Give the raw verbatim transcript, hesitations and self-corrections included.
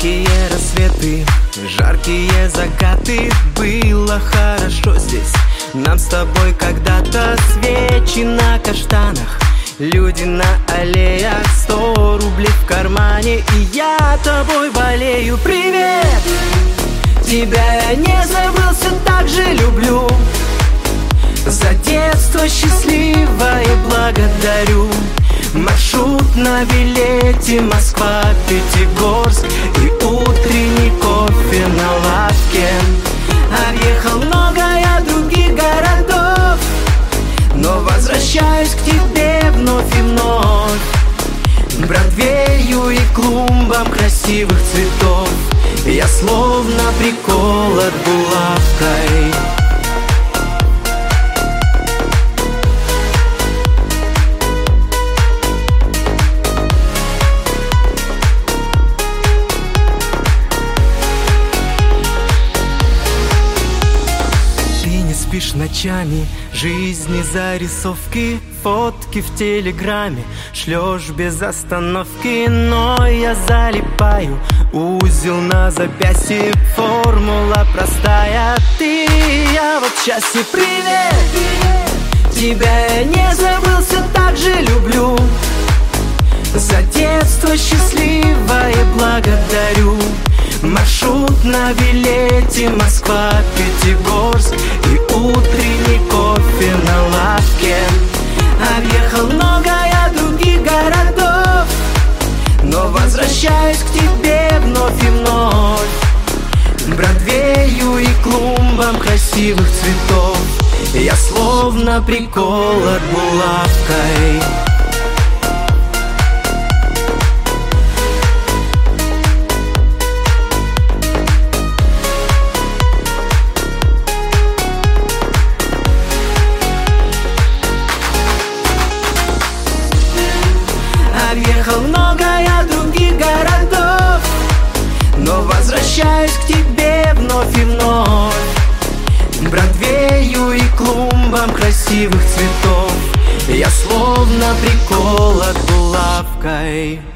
Яркие рассветы, жаркие закаты. Было хорошо здесь нам с тобой когда-то. Свечи на каштанах, люди на аллеях, сто рублей в кармане, и я тобой болею. Привет! Тебя я не забыл, все так же люблю. За детство счастливое благодарю. Маршрут на билете Москва-Пятигорск и утренний кофе на лавке. Объехал много я других городов, но возвращаюсь к тебе вновь и вновь. Бродвею и клумбам красивых цветов я словно приколот булавкой. Спишь ночами, жизни зарисовки, фотки в телеграме шлешь без остановки. Но я залипаю, узел на запястье, формула простая. Ты и я, вот счастье. Привет! Тебя я не забыл, все так же люблю. За детство счастливое благодарю. Маршрут на билете Москва-Пятигорск и утренний кофе на лавке. Объехал много я других городов, но возвращаюсь к тебе вновь и вновь. Бродвею и клумбам красивых цветов я словно приколот булавкой. Объехал много я других городов, но возвращаюсь к тебе вновь и вновь. Бродвею и клумбам красивых цветов я словно приколот булавкой.